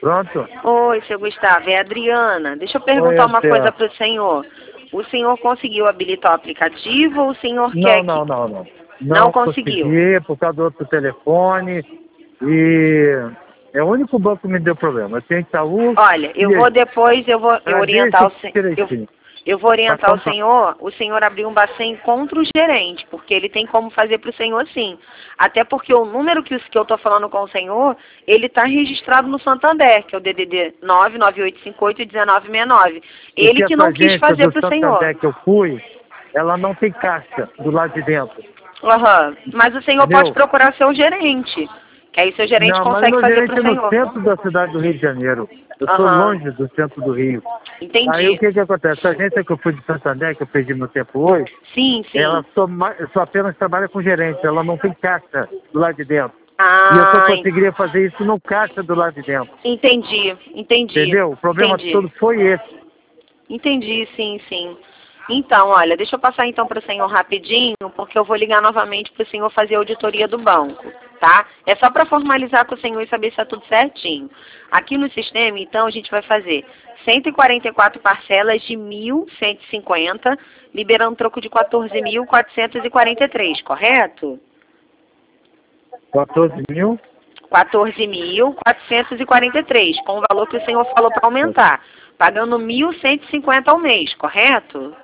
Pronto? Oi, seu Gustavo, é a Adriana. Deixa eu perguntar Oi, uma Adriana. coisa para o senhor. O senhor conseguiu habilitar o aplicativo ou o senhor Não, quer que... não, não, não. Não Não conseguiu? consegui por causa do outro telefone e é o único banco que me deu problema. Eu tenho Itaú Olha, e eu vou orientar Bradesco direitinho. eu vou orientar Cartão o senhor abrir um Bacen contra o gerente, porque ele tem como fazer para o senhor sim. Até porque o número que eu estou falando com o senhor, ele está registrado no Santander, que é o DDD 998581969. Ele porque que não essa quis agência fazer do para o senhor. Santander que eu fui, ela não tem caixa do lado de dentro. Aham. Mas o senhor pode Entendeu? procurar seu gerente, que aí seu gerente Não, mas consegue meu fazer para gerente o é no senhor. centro da cidade do Rio de Janeiro. Eu estou Aham. longe do centro do Rio. Aí o Entendi. que acontece? A agência que eu fui de Santander, que eu perdi meu tempo hoje, Sim, ela sim. só apenas trabalha com gerente, ela não tem caixa do lado de dentro. E eu só Ah, conseguiria fazer isso no caixa do lado de dentro. entendi, entendi, Entendeu? O problema entendi. todo foi esse. Entendi, sim, sim. Então, olha, deixa eu passar então para o senhor rapidinho, porque eu vou ligar novamente para o senhor fazer a auditoria do banco, tá? É só para formalizar com o senhor e saber se está tudo certinho. Aqui no sistema, então, a gente vai fazer 144 parcelas de 1.150, liberando troco de 14.443, correto? 14 mil? 14.443, com o valor que o senhor falou para aumentar, pagando 1.150 ao mês, correto?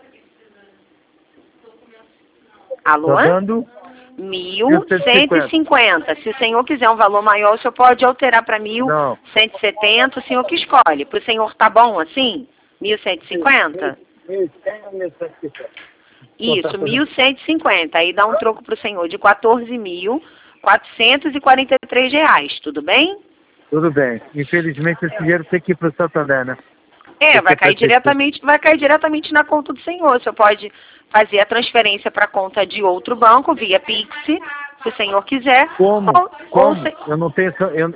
Alô? Estou dando 1.150. 1.150. Se o senhor quiser um valor maior, o senhor pode alterar para Não. 1.170, o senhor que escolhe. Para o senhor tá bom assim? 1.150? 1.150. Isso, 1.150. Aí dá um troco para o senhor de 14.443 reais, tudo bem? Tudo bem. Infelizmente esse dinheiro tem que ir para o Santander, né? É, vai cair Prefeitura. diretamente na conta do senhor. O senhor pode fazer a transferência para a conta de outro banco via Pix, se o senhor quiser. Como? Ou Como? Eu não tenho,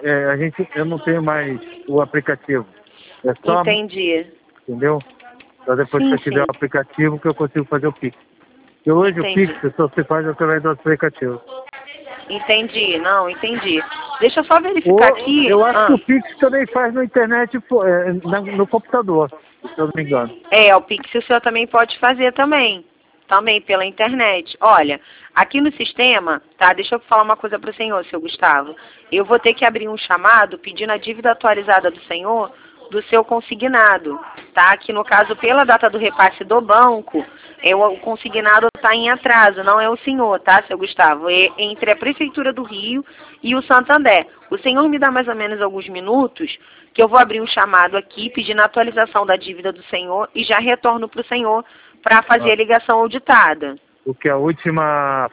eu não tenho mais o aplicativo. É só, entendi. entendeu? Só depois que Sim, eu tiver sim. o aplicativo que eu consigo fazer o Pix. Porque hoje o Entendi. Pix só se faz através do aplicativo. Entendi, não, entendi. Deixa eu só verificar Ou aqui. eu acho que o Pix também faz na internet, no computador, se eu não me engano. É, o Pix o senhor também pode fazer também. Também pela internet. Olha, aqui no sistema, tá? Deixa eu falar uma coisa para o senhor, seu Gustavo. Eu vou ter que abrir um chamado pedindo a dívida atualizada do senhor do seu consignado, tá? Que no caso, pela data do repasse do banco, o consignado está em atraso, não é o senhor, tá, seu Gustavo? É entre a Prefeitura do Rio e o Santander. O senhor me dá mais ou menos alguns minutos que eu vou abrir um chamado aqui pedindo a atualização da dívida do senhor e já retorno para o senhor para fazer a ligação auditada. Porque a última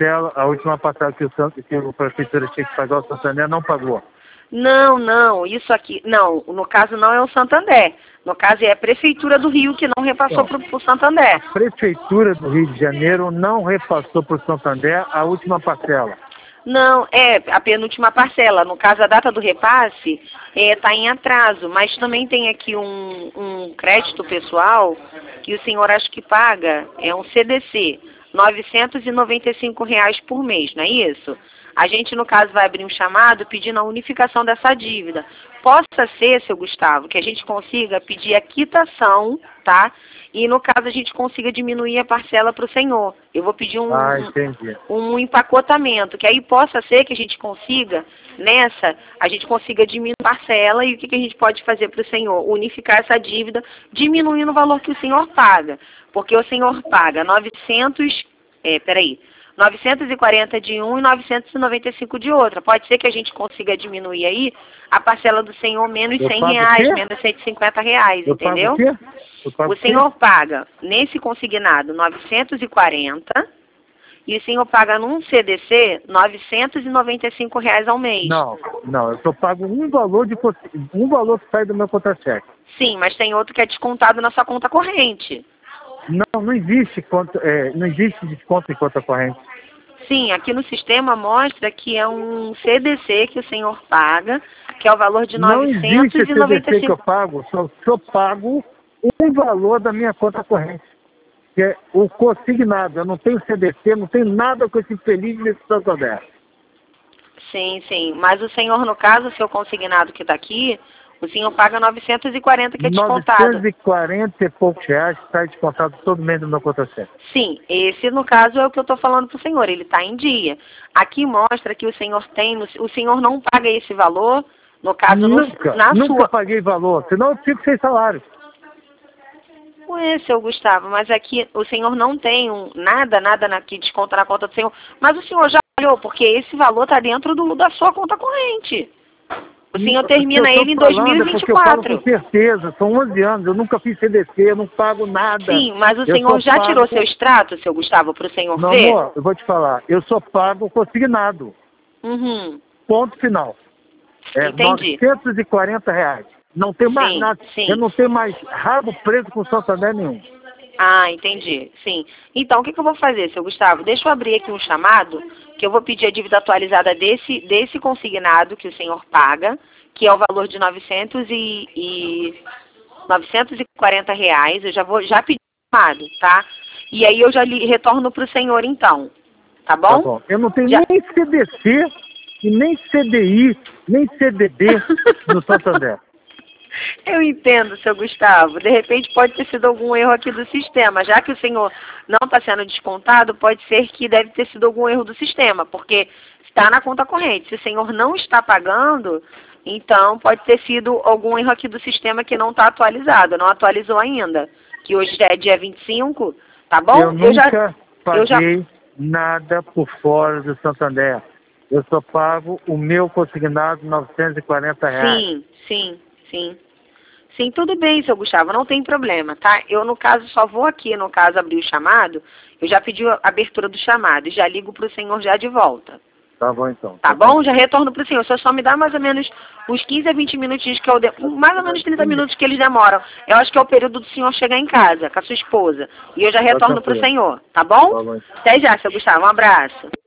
parcela que o Prefeitura tinha que pagar o Santander não pagou. Não, não, isso aqui, não, no caso não é o Santander. No caso é a Prefeitura do Rio que não repassou para o Santander. A Prefeitura do Rio de Janeiro não repassou para o Santander a última parcela. Não, é a penúltima parcela. No caso, a data do repasse está em atraso, mas também tem aqui um crédito pessoal que o senhor acha que paga, é um CDC, R$ 995 por mês, não é isso? A gente, no caso, vai abrir um chamado pedindo a unificação dessa dívida. Possa ser, seu Gustavo, que a gente consiga pedir a quitação, tá? E, no caso, a gente consiga diminuir a parcela para o senhor. Eu vou pedir Entendi. um empacotamento, que aí possa ser que a gente consiga, a gente consiga diminuir a parcela e o que a gente pode fazer para o senhor? Unificar essa dívida, diminuindo o valor que o senhor paga. Porque o senhor paga 940 de um e 995 de outra. Pode ser que a gente consiga diminuir aí a parcela do senhor menos Eu R$ 100, pago o quê? menos R$ 150, Eu pago o entendeu? quê? Eu pago O senhor paga, nesse consignado, 940 e o senhor paga num CDC R$ 995 ao mês. Não, eu só pago um valor que sai do meu contra-cheque. Sim, mas tem outro que é descontado na sua conta corrente. Não existe não existe desconto em conta corrente. Sim, aqui no sistema mostra que é um CDC que o senhor paga, que é o valor de Não existe esse CDC que eu 995. pago, só pago um valor da minha conta corrente, que é o consignado. Eu não tenho CDC, não tenho nada com esse feliz nesse Santander. Sim, sim. Mas o senhor, no caso, o seu consignado que está aqui, O senhor paga 940 que é descontado. 940 e poucos reais que está descontado todo mês no meu conta-cheque. Sim, esse no caso é o que eu estou falando para o senhor, ele está em dia. Aqui mostra que o senhor o senhor não paga esse valor, no caso, nunca paguei valor, senão eu fico sem salário. Ué, seu Gustavo, mas aqui o senhor não tem nada que desconta na conta do senhor, mas o senhor já olhou, porque esse valor está dentro da sua conta corrente. O senhor termina ele em 2024. Porque eu falo com certeza, são 11 anos, eu nunca fiz CDC, eu não pago nada. Sim, mas o senhor já tirou seu extrato, seu Gustavo, para o senhor ver? Meu amor, eu vou te falar, eu só pago consignado. Uhum. Ponto final. É Entendi. 940 reais. Não tem mais nada. Sim. Eu não tenho mais rabo preso com Santander nenhum. Ah, entendi. Sim. Então, o que eu vou fazer, seu Gustavo? Deixa eu abrir aqui um chamado, que eu vou pedir a dívida atualizada desse consignado que o senhor paga, que é o valor de 940 reais. Eu já pedi o chamado, tá? E aí eu já retorno para o senhor, então. Tá bom? Tá bom. Eu não tenho nem CDC, e nem CDI, nem CDB no Santander. Eu entendo, seu Gustavo. De repente pode ter sido algum erro aqui do sistema. Já que o senhor não está sendo descontado, pode ser que deve ter sido algum erro do sistema, porque está na conta corrente. Se o senhor não está pagando, então pode ter sido algum erro aqui do sistema que não está atualizado, não atualizou ainda. Que hoje já é dia 25, tá bom? Eu nunca paguei nada por fora do Santander. Eu só pago o meu consignado, 940 reais. Sim, tudo bem, seu Gustavo, não tem problema, tá? Eu, no caso, só vou aqui, no caso, abrir o chamado. Eu já pedi a abertura do chamado e já ligo para o senhor já de volta. Tá bom, então. Tá bom? Já retorno para o senhor. O senhor só me dá mais ou menos uns 15 a 20 minutinhos, mais ou menos 30 minutos que eles demoram. Eu acho que é o período do senhor chegar em casa com a sua esposa. E eu já retorno para o senhor, tá bom? Tá bom. Até já, seu Gustavo. Um abraço.